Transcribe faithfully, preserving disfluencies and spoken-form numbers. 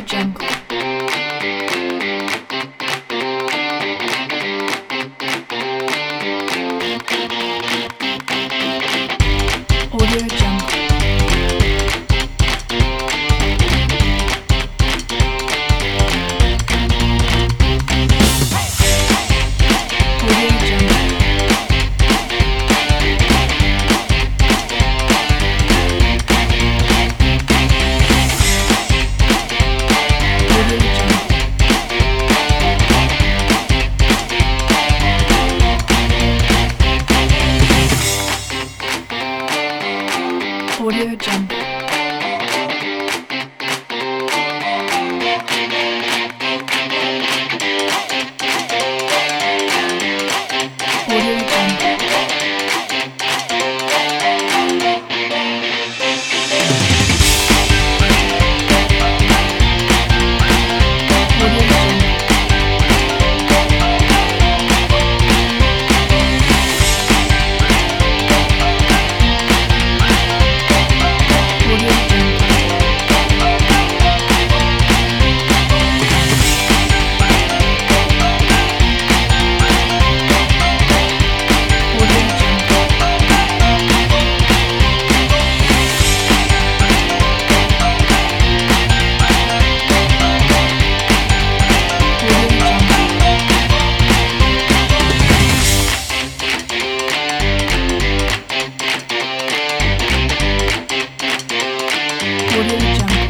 Jungle. Audio Jungle. Audio Jungle. Audio Jungle. Audio Jungle. Audio Jungle. Audio Jungle. Audio Jungle. Audio Jungle. Audio Jungle. Audio Jungle.